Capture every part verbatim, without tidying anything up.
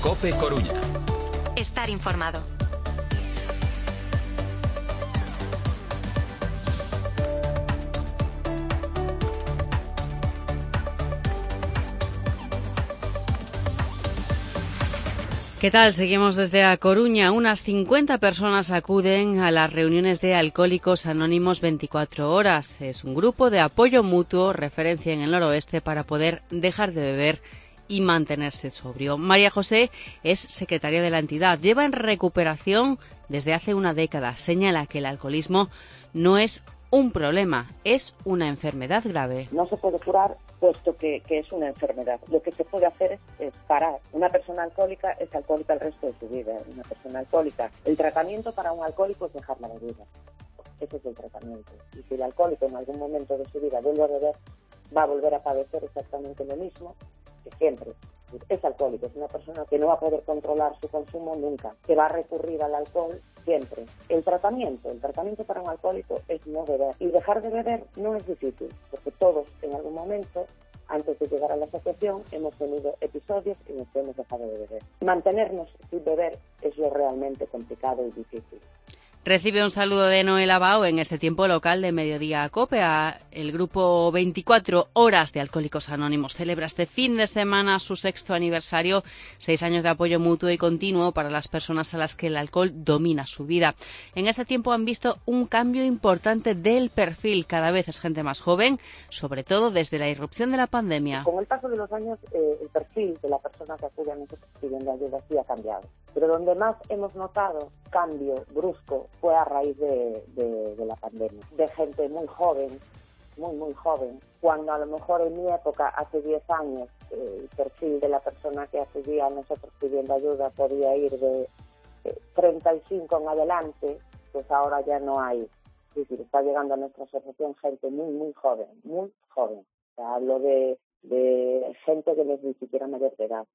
COPE Coruña. Estar informado. ¿Qué tal? Seguimos desde A Coruña. Unas cincuenta personas acuden a las reuniones de Alcohólicos Anónimos veinticuatro horas. Es un grupo de apoyo mutuo, referencia en el noroeste, para poder dejar de beber y mantenerse sobrio. María José es secretaria de la entidad. Lleva en recuperación desde hace una década. Señala que el alcoholismo no es un problema, es una enfermedad grave. No se puede curar puesto que, que es una enfermedad. Lo que se puede hacer es, es parar. Una persona alcohólica es alcohólica el resto de su vida. Una persona alcohólica. El tratamiento para un alcohólico es dejar la bebida. Ese es el tratamiento. Y si el alcohólico en algún momento de su vida vuelve a beber, va a volver a padecer exactamente lo mismo que siempre. Es alcohólico, es una persona que no va a poder controlar su consumo nunca, que va a recurrir al alcohol siempre. El tratamiento, el tratamiento para un alcohólico es no beber. Y dejar de beber no es difícil, porque todos en algún momento, antes de llegar a la asociación, hemos tenido episodios en los que hemos dejado de beber. Mantenernos sin beber es lo realmente complicado y difícil. Recibe un saludo de Noel Abao en este tiempo local de Mediodía COPE. El grupo veinticuatro horas de Alcohólicos Anónimos celebra este fin de semana su sexto aniversario, seis años de apoyo mutuo y continuo para las personas a las que el alcohol domina su vida. En este tiempo han visto un cambio importante del perfil. Cada vez es gente más joven, sobre todo desde la irrupción de la pandemia. Con el paso de los años, eh, el perfil de la persona que acude a nosotros pidiendo ayuda sí ha cambiado. Pero donde más hemos notado cambio brusco fue a raíz de, de, de la pandemia, de gente muy joven, muy, muy joven, cuando a lo mejor en mi época, hace diez años, eh, el perfil de la persona que acudía a nosotros pidiendo ayuda podía ir de eh, treinta y cinco en adelante, pues ahora ya no hay. Es decir, está llegando a nuestra asociación gente muy, muy joven, muy joven. O sea, hablo de, de gente que no es ni siquiera mayor de edad.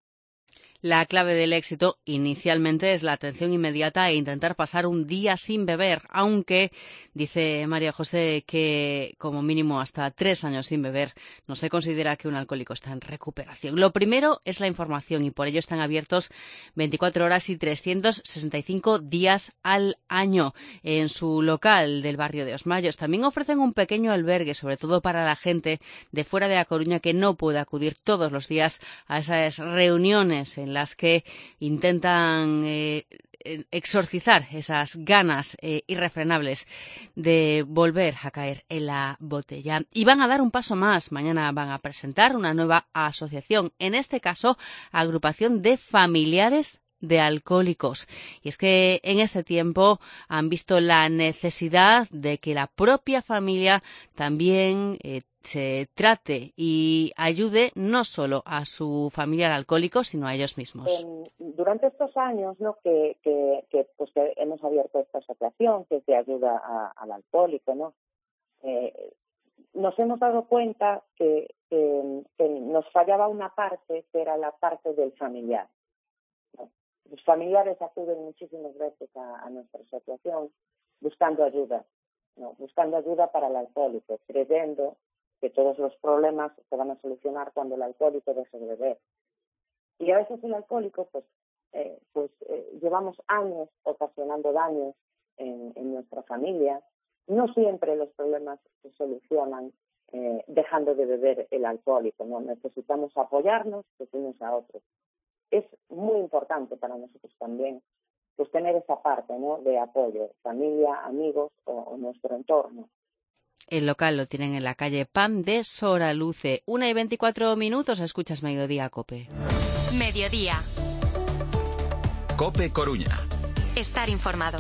La clave del éxito inicialmente es la atención inmediata e intentar pasar un día sin beber, aunque dice María José que como mínimo hasta tres años sin beber no se considera que un alcohólico está en recuperación. Lo primero es la información y por ello están abiertos veinticuatro horas y trescientos sesenta y cinco días al año en su local del barrio de Osmayos. También ofrecen un pequeño albergue, sobre todo para la gente de fuera de A Coruña que no puede acudir todos los días a esas reuniones en las que intentan eh, exorcizar esas ganas eh, irrefrenables de volver a caer en la botella. Y van a dar un paso más. Mañana van a presentar una nueva asociación, en este caso, agrupación de familiares de alcohólicos. Y es que en este tiempo han visto la necesidad de que la propia familia también eh, se trate y ayude no solo a su familiar alcohólico, sino a ellos mismos. Eh, durante estos años, ¿no? que, que, que, pues, que hemos abierto esta asociación que es de ayuda a, al alcohólico, ¿no? Eh, nos hemos dado cuenta que, que, que nos fallaba una parte, que era la parte del familiar, ¿no? Los familiares acuden muchísimas veces a, a nuestra asociación buscando ayuda, ¿no? Buscando ayuda para el alcohólico, creyendo que todos los problemas se van a solucionar cuando el alcohólico deje de beber. Y a veces el alcohólico, pues, eh, pues eh, llevamos años ocasionando daños en, en nuestra familia. No siempre los problemas se solucionan eh, dejando de beber el alcohólico, ¿no? Necesitamos apoyarnos pues, unos a otros. Es muy importante para nosotros también pues, tener esa parte, ¿no? de apoyo, familia, amigos o, o nuestro entorno. El local lo tienen en la calle Pan de Soraluce. Una y veinticuatro minutos, escuchas Mediodía COPE. Mediodía. COPE Coruña. Estar informado.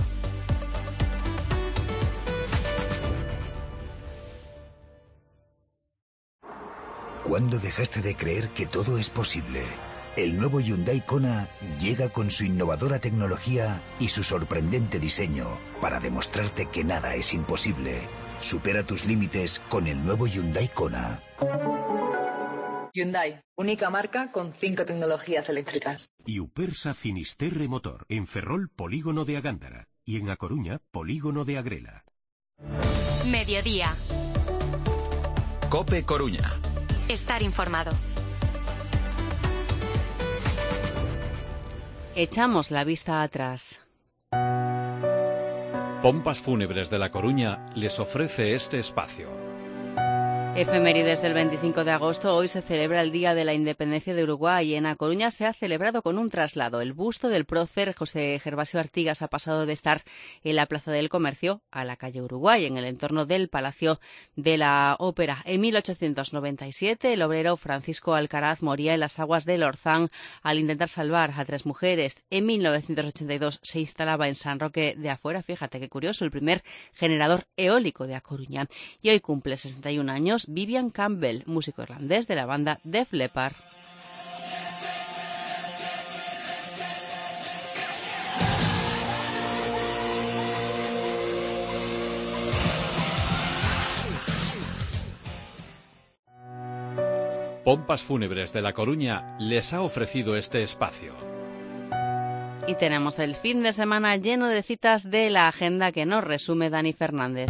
¿Cuándo dejaste de creer que todo es posible? El nuevo Hyundai Kona llega con su innovadora tecnología y su sorprendente diseño para demostrarte que nada es imposible. Supera tus límites con el nuevo Hyundai Kona. Hyundai, única marca con cinco tecnologías eléctricas. Iupersa Finisterre Motor, en Ferrol, Polígono de Agándara, y en A Coruña, Polígono de Agrela. Mediodía. COPE Coruña. Estar informado. echamos la vista atrás. Pompas Fúnebres de La Coruña les ofrece este espacio. Efemérides del veinticinco de agosto. Hoy se celebra el Día de la Independencia de Uruguay. En A Coruña se ha celebrado con un traslado. El busto del prócer José Gervasio Artigas ha pasado de estar en la Plaza del Comercio a la calle Uruguay, en el entorno del Palacio de la Ópera. En mil ochocientos noventa y siete, el obrero Francisco Alcaraz moría en las aguas del Orzán al intentar salvar a tres mujeres. En mil novecientos ochenta y dos se instalaba en San Roque de Afuera, fíjate qué curioso, el primer generador eólico de A Coruña. Y hoy cumple sesenta y un años Vivian Campbell, músico irlandés de la banda Def Leppard. Pompas Fúnebres de La Coruña les ha ofrecido este espacio. Y tenemos el fin de semana lleno de citas de la agenda que nos resume Dani Fernández.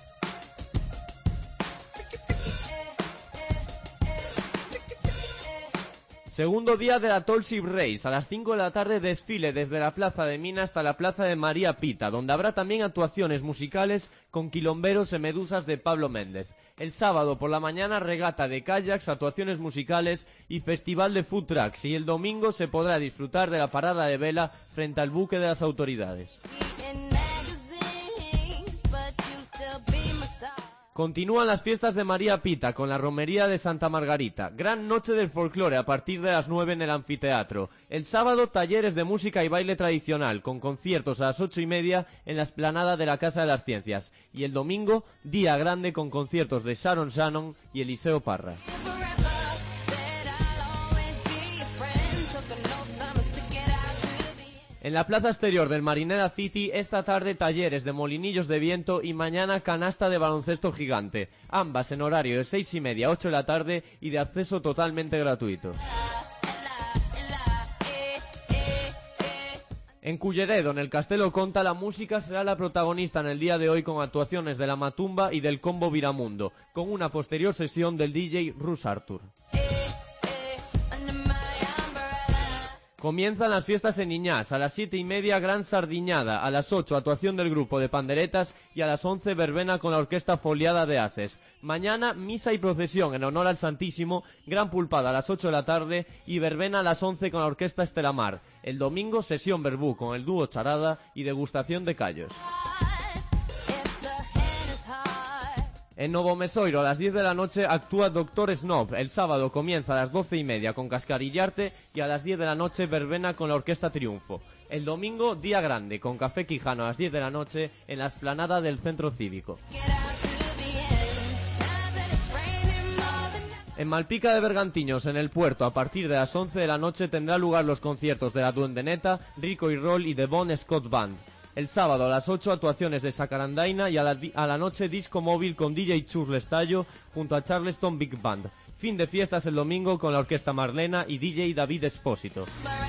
Segundo día de la Tall Ship Race. A las cinco de la tarde desfile desde la Plaza de Mina hasta la Plaza de María Pita, donde habrá también actuaciones musicales con quilomberos y medusas de Pablo Méndez. El sábado por la mañana regata de kayaks, actuaciones musicales y festival de food trucks. Y el domingo se podrá disfrutar de la parada de vela frente al buque de las autoridades. Continúan las fiestas de María Pita con la romería de Santa Margarita. Gran noche del folclore a partir de las nueve en el anfiteatro. El sábado talleres de música y baile tradicional con conciertos a las ocho y media en la explanada de la Casa de las Ciencias. Y el domingo día grande con conciertos de Sharon Shannon y Eliseo Parra. En la plaza exterior del Marinera City, esta tarde talleres de molinillos de viento y mañana canasta de baloncesto gigante. Ambas en horario de seis y media a ocho de la tarde y de acceso totalmente gratuito. En Culleredo, en el Castelo Conta, la música será la protagonista en el día de hoy con actuaciones de la Matumba y del Combo Viramundo, con una posterior sesión del D J Rus Arthur. Comienzan las fiestas en Iñás, a las siete y media gran sardiñada, a las ocho actuación del grupo de panderetas y a las once verbena con la orquesta foliada de Ases. Mañana misa y procesión en honor al Santísimo, gran pulpada a las ocho de la tarde y verbena a las once con la orquesta Estelamar. El domingo sesión verbú con el dúo Charada y degustación de callos. En Novo Mesoiro a las diez de la noche actúa Doctor Snob. El sábado comienza a las doce y media con Cascarillarte y a las diez de la noche verbena con la Orquesta Triunfo. El domingo día grande con Café Quijano a las diez de la noche en la explanada del Centro Cívico. En Malpica de Bergantiños, en el puerto, a partir de las once de la noche tendrá lugar los conciertos de la Duendeneta, Rico y Roll y The Bon Scott Band. El sábado a las ocho actuaciones de Sacarandaina y a la, a la noche disco móvil con D J Chus Lestallo junto a Charleston Big Band. Fin de fiestas el domingo con la Orquesta Marlena y D J David Espósito.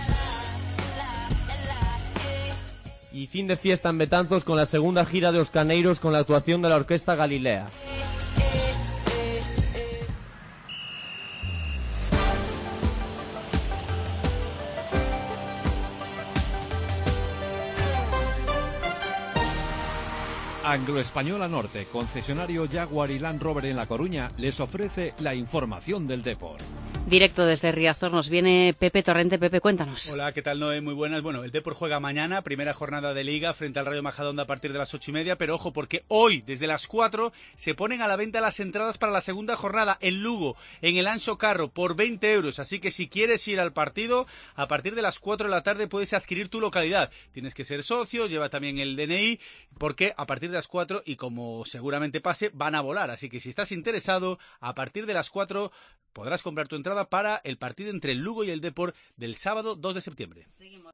Y fin de fiesta en Betanzos con la segunda gira de Os Caneiros con la actuación de la Orquesta Galilea. Anglo-Española Norte, concesionario Jaguar y Land Rover en La Coruña, les ofrece la información del deporte. Directo desde Riazor nos viene Pepe Torrente. Pepe, cuéntanos. Hola, ¿qué tal, Noé? Muy buenas. Bueno, el Depor juega mañana, primera jornada de Liga frente al Rayo Majadahonda a partir de las ocho y media, pero ojo, porque hoy, desde las cuatro, se ponen a la venta las entradas para la segunda jornada en Lugo, en el Anxo Carro, por veinte euros. Así que si quieres ir al partido, a partir de las cuatro de la tarde puedes adquirir tu localidad. Tienes que ser socio, lleva también el D N I, porque a partir de las cuatro, y como seguramente pase, van a volar. Así que si estás interesado, a partir de las cuatro podrás comprar tu entrada para el partido entre el Lugo y el Depor del sábado dos de septiembre. Seguimos.